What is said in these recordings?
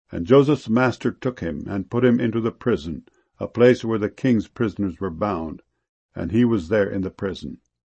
And Joseph's master took him, and put him into the prison, a place where the king's prisoners were bound, and he was there in the prison.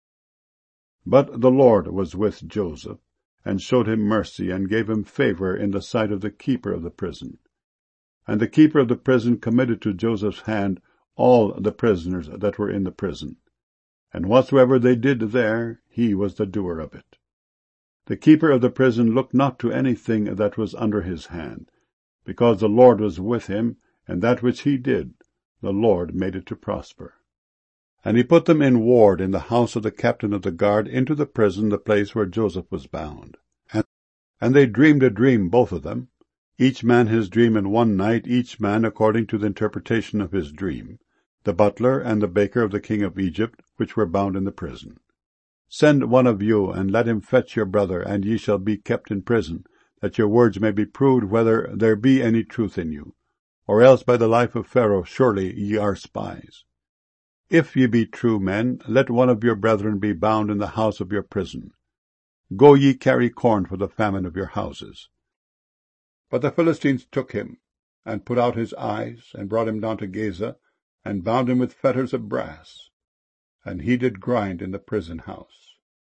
But the Lord was with Joseph, and showed him mercy, and gave him favor in the sight of the keeper of the prison. And the keeper of the prison committed to Joseph's hand all the prisoners that were in the prison. And whatsoever they did there, he was the doer of it. The keeper of the prison looked not to anything that was under his hand, because the Lord was with him, and that which he did, the Lord made it to prosper. And he put them in ward in the house of the captain of the guard into the prison, the place where Joseph was bound. And they dreamed a dream, both of them, each man his dream in one night, each man according to the interpretation of his dream, the butler and the baker of the king of Egypt, which were bound in the prison. Send one of you, and let him fetch your brother, and ye shall be kept in prison, that your words may be proved whether there be any truth in you. Or else by the life of Pharaoh, surely ye are spies. If ye be true men, let one of your brethren be bound in the house of your prison. Go ye carry corn for the famine of your houses. But the Philistines took him, and put out his eyes, and brought him down to Gaza, and bound him with fetters of brass. And he did grind in the prison house.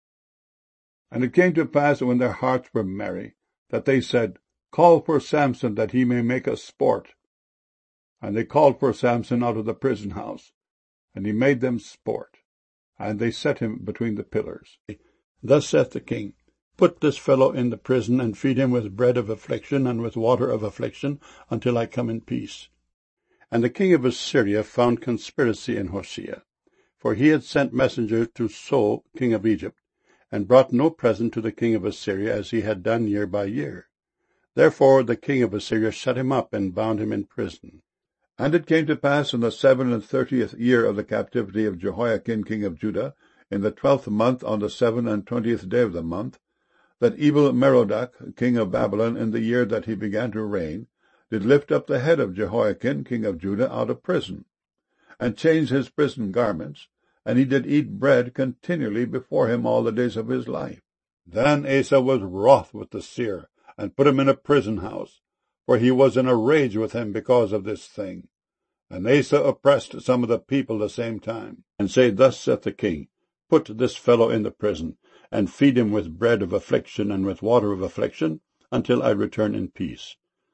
And it came to pass, when their hearts were merry, that they said, Call for Samson, that he may make us sport. And they called for Samson out of the prison house, and he made them sport, and they set him between the pillars. Thus saith the king, Put this fellow in the prison, and feed him with bread of affliction and with water of affliction, until I come in peace. And the king of Assyria found conspiracy in Hosea, for he had sent messengers to So, king of Egypt, and brought no present to the king of Assyria, as he had done year by year. Therefore the king of Assyria shut him up, and bound him in prison. And it came to pass in the 37th year of the captivity of Jehoiakim king of Judah, in the 12th month, on the 27th day of the month, that Evil-Merodach king of Babylon, in the year that he began to reign, did lift up the head of Jehoiakim king of Judah out of prison, and change his prison garments, and he did eat bread continually before him all the days of his life. Then Asa was wroth with the seer, and put him in a prison house, for he was in a rage with him because of this thing. And Asa oppressed some of the people the same time, and said, Thus saith the king, Put this fellow in the prison, and feed him with bread of affliction and with water of affliction, until I return in peace.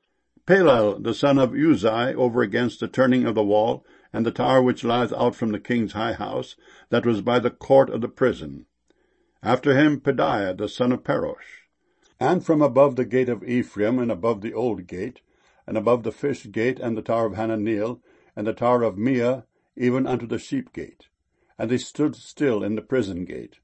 Palal, the son of Uzai, over against the turning of the wall, and the tower which lieth out from the king's high house, that was by the court of the prison. After him Pedaiah, the son of Parosh. And from above the gate of Ephraim, and above the old gate, and above the fish gate, and the tower of Hananeel, and the tower of Meah, even unto the sheep gate. And they stood still in the prison gate.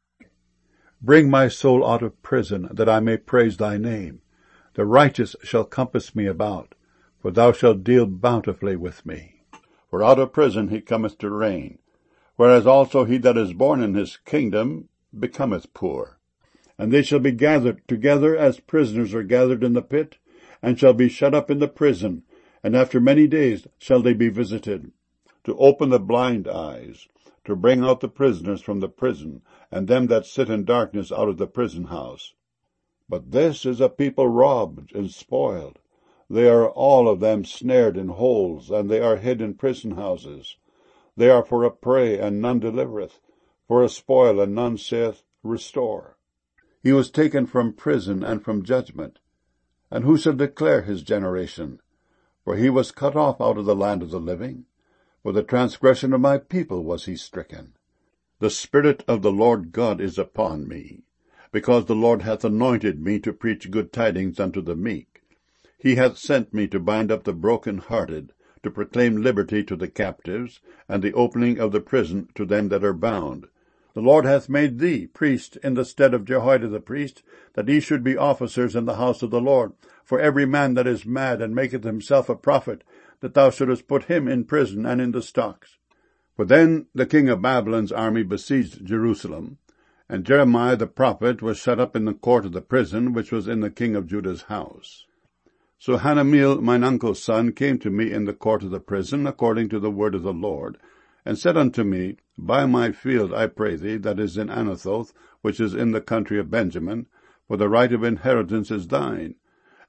Bring my soul out of prison, that I may praise thy name. The righteous shall compass me about, for thou shalt deal bountifully with me. For out of prison he cometh to reign, whereas also he that is born in his kingdom becometh poor. And they shall be gathered together as prisoners are gathered in the pit, and shall be shut up in the prison, and after many days shall they be visited, to open the blind eyes, to bring out the prisoners from the prison, and them that sit in darkness out of the prison house. But this is a people robbed and spoiled. They are all of them snared in holes, and they are hid in prison houses. They are for a prey, and none delivereth, for a spoil, and none saith, Restore. He was taken from prison and from judgment. And who shall declare his generation? For he was cut off out of the land of the living. For the transgression of my people was he stricken. The Spirit of the Lord God is upon me, because the Lord hath anointed me to preach good tidings unto the meek. He hath sent me to bind up the broken-hearted, to proclaim liberty to the captives, and the opening of the prison to them that are bound. The Lord hath made thee priest in the stead of Jehoiada the priest, that ye should be officers in the house of the Lord, for every man that is mad and maketh himself a prophet, that thou shouldest put him in prison and in the stocks. For then the king of Babylon's army besieged Jerusalem, and Jeremiah the prophet was shut up in the court of the prison, which was in the king of Judah's house. So Hanameel, mine uncle's son, came to me in the court of the prison, according to the word of the Lord, and said unto me, Buy my field, I pray thee, that is in Anathoth, which is in the country of Benjamin, for the right of inheritance is thine.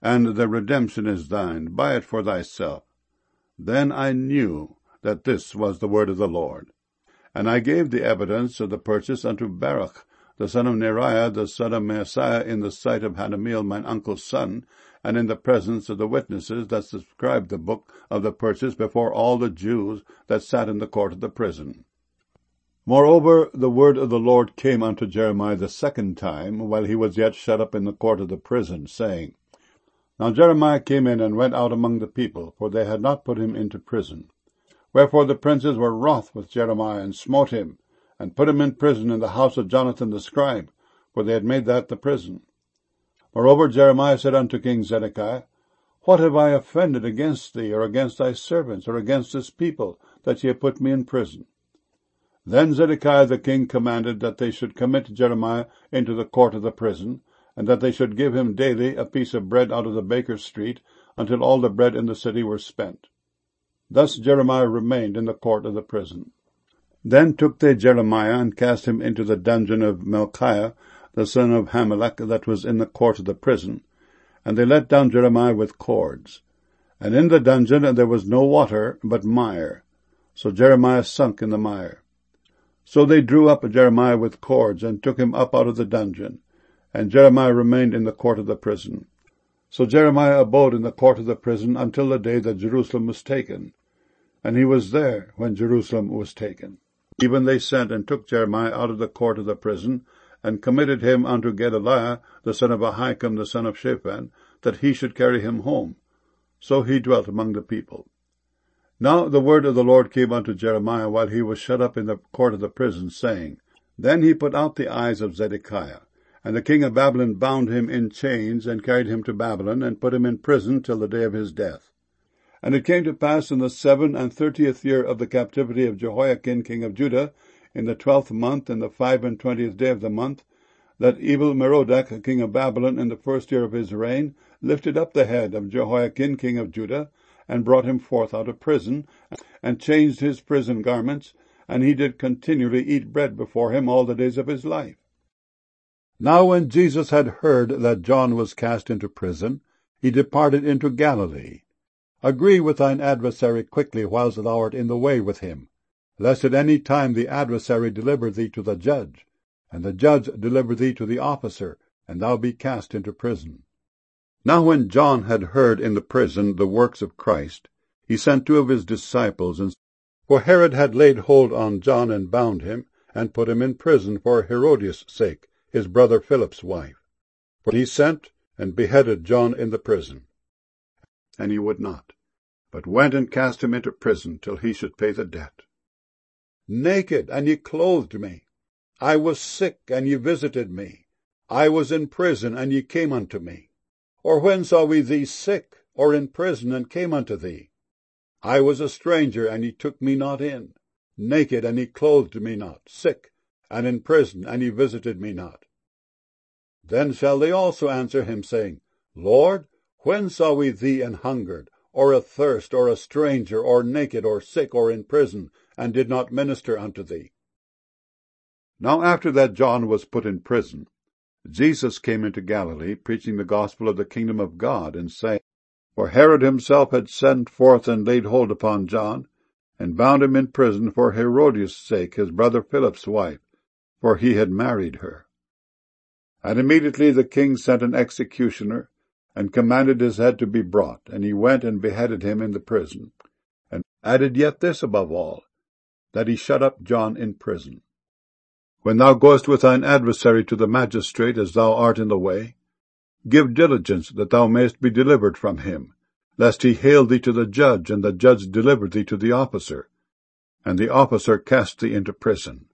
and the redemption is thine. Buy it for thyself. Then I knew that this was the word of the Lord. And I gave the evidence of the purchase unto Baruch, the son of Neriah, the son of Maaseiah, in the sight of Hanameel, mine uncle's son, and in the presence of the witnesses that subscribed the book of the purchase before all the Jews that sat in the court of the prison. Moreover, the word of the Lord came unto Jeremiah the second time, while he was yet shut up in the court of the prison, saying, Now Jeremiah came in and went out among the people, for they had not put him into prison. Wherefore the princes were wroth with Jeremiah, and smote him, and put him in prison in the house of Jonathan the scribe, for they had made that the prison. Moreover Jeremiah said unto King Zedekiah, What have I offended against thee, or against thy servants, or against this people, that ye have put me in prison? Then Zedekiah the king commanded that they should commit Jeremiah into the court of the prison, and that they should give him daily a piece of bread out of the baker's street, until all the bread in the city were spent. Thus Jeremiah remained in the court of the prison. Then took they Jeremiah, and cast him into the dungeon of Melchiah, the son of Hamelech, that was in the court of the prison. And they let down Jeremiah with cords. And in the dungeon there was no water, but mire. So Jeremiah sunk in the mire. So they drew up Jeremiah with cords, and took him up out of the dungeon. And Jeremiah remained in the court of the prison. So Jeremiah abode in the court of the prison until the day that Jerusalem was taken. And he was there when Jerusalem was taken. Even they sent and took Jeremiah out of the court of the prison, and committed him unto Gedaliah, the son of Ahikam, the son of Shaphan, that he should carry him home. So he dwelt among the people. Now the word of the Lord came unto Jeremiah while he was shut up in the court of the prison, saying, Then he put out the eyes of Zedekiah, and the king of Babylon bound him in chains, and carried him to Babylon, and put him in prison till the day of his death. And it came to pass in the 37th year of the captivity of Jehoiakim king of Judah, in the 12th month, in the 25th day of the month, that Evil-Merodach king of Babylon, in the 1st year of his reign, lifted up the head of Jehoiakim king of Judah, and brought him forth out of prison, and changed his prison garments, and he did continually eat bread before him all the days of his life. Now when Jesus had heard that John was cast into prison, he departed into Galilee. Agree with thine adversary quickly whilst thou art in the way with him, lest at any time the adversary deliver thee to the judge, and the judge deliver thee to the officer, and thou be cast into prison. Now when John had heard in the prison the works of Christ, he sent 2 of his disciples, for Herod had laid hold on John and bound him, and put him in prison for Herodias' sake, his brother Philip's wife. For he sent and beheaded John in the prison. And he would not, but went and cast him into prison till he should pay the debt. Naked, and ye clothed me. I was sick, and ye visited me. I was in prison, and ye came unto me. Or when saw we thee sick, or in prison, and came unto thee? I was a stranger, and ye took me not in. Naked, and ye clothed me not. Sick, and in prison, and ye visited me not. Then shall they also answer him, saying, Lord, when saw we thee an hungered, or athirst, or a stranger, or naked, or sick, or in prison, and did not minister unto thee? Now after that John was put in prison, Jesus came into Galilee, preaching the gospel of the kingdom of God, and saying, For Herod himself had sent forth and laid hold upon John, and bound him in prison for Herodias' sake, his brother Philip's wife, for he had married her. And immediately the king sent an executioner, and commanded his head to be brought, and he went and beheaded him in the prison, and added yet this above all, that he shut up John in prison. When thou goest with thine adversary to the magistrate, as thou art in the way, give diligence that thou mayest be delivered from him, lest he hale thee to the judge, and the judge deliver thee to the officer, and the officer cast thee into prison.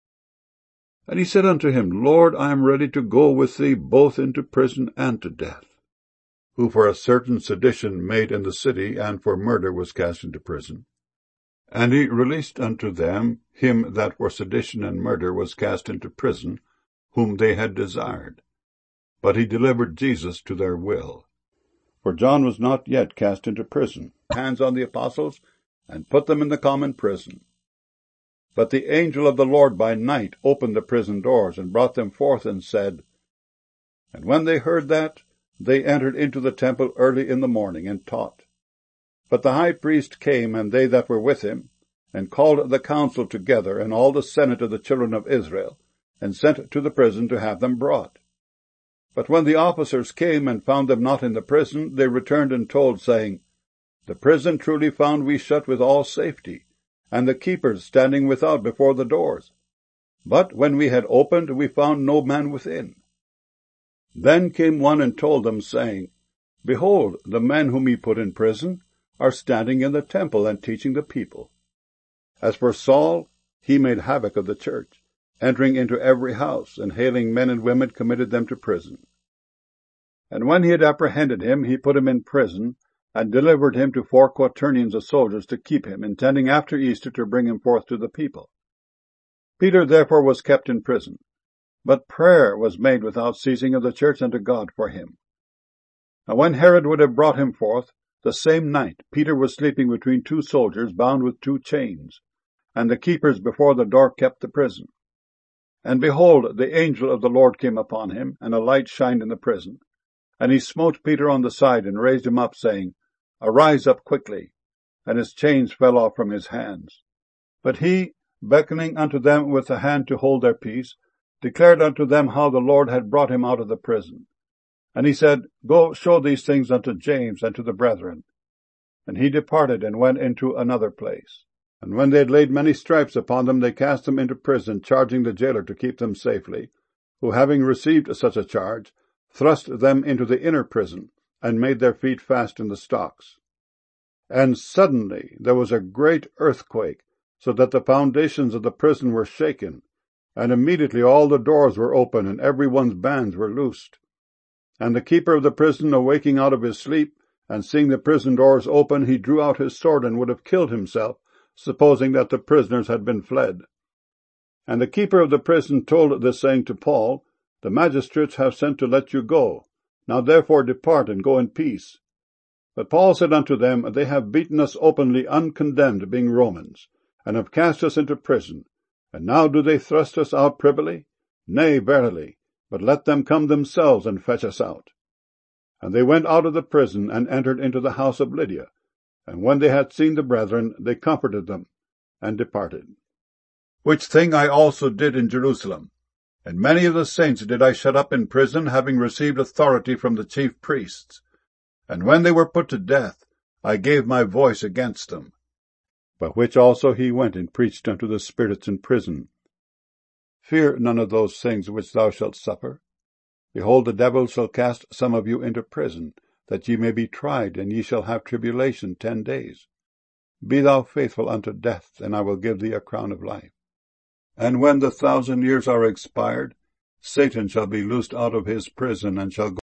And he said unto him, Lord, I am ready to go with thee both into prison and to death. Who for a certain sedition made in the city, and for murder was cast into prison. And he released unto them him that for sedition and murder was cast into prison, whom they had desired. But he delivered Jesus to their will. For John was not yet cast into prison, hands on the apostles, and put them in the common prison. But the angel of the Lord by night opened the prison doors, and brought them forth, and said, And when they heard that, they entered into the temple early in the morning, and taught. But the high priest came, and they that were with him, and called the council together, and all the senate of the children of Israel, and sent to the prison to have them brought. But when the officers came, and found them not in the prison, they returned and told, saying, The prison truly found we shut with all safety, and the keepers standing without before the doors. But when we had opened, we found no man within. Then came one and told them, saying, Behold, the men whom ye put in prison are standing in the temple and teaching the people. As for Saul, he made havoc of the church, entering into every house, and hailing men and women committed them to prison. And when he had apprehended him, he put him in prison, and delivered him to 4 quaternions of soldiers to keep him, intending after Easter to bring him forth to the people. Peter therefore was kept in prison, but prayer was made without ceasing of the church unto God for him. Now when Herod would have brought him forth, the same night Peter was sleeping between 2 soldiers, bound with 2 chains, and the keepers before the door kept the prison. And behold, the angel of the Lord came upon him, and a light shined in the prison. And he smote Peter on the side, and raised him up, saying, Arise up quickly. And his chains fell off from his hands. But he, beckoning unto them with the hand to hold their peace, declared unto them how the Lord had brought him out of the prison. And he said, Go show these things unto James and to the brethren. And he departed, and went into another place. And when they had laid many stripes upon them, they cast them into prison, charging the jailer to keep them safely, who, having received such a charge, thrust them into the inner prison, and made their feet fast in the stocks. And suddenly there was a great earthquake, so that the foundations of the prison were shaken, and immediately all the doors were open, and every one's bands were loosed. And the keeper of the prison, awaking out of his sleep, and seeing the prison doors open, he drew out his sword, and would have killed himself, supposing that the prisoners had been fled. And the keeper of the prison told this saying to Paul, The magistrates have sent to let you go. Now therefore depart, and go in peace. But Paul said unto them, They have beaten us openly uncondemned, being Romans, and have cast us into prison. And now do they thrust us out privily? Nay, verily, but let them come themselves and fetch us out. And they went out of the prison, and entered into the house of Lydia. And when they had seen the brethren, they comforted them, and departed. Which thing I also did in Jerusalem. And many of the saints did I shut up in prison, having received authority from the chief priests. And when they were put to death, I gave my voice against them. By which also he went and preached unto the spirits in prison. Fear none of those things which thou shalt suffer. Behold, the devil shall cast some of you into prison, that ye may be tried, and ye shall have tribulation 10 days. Be thou faithful unto death, and I will give thee a crown of life. And when the 1,000 years are expired, Satan shall be loosed out of his prison, and shall go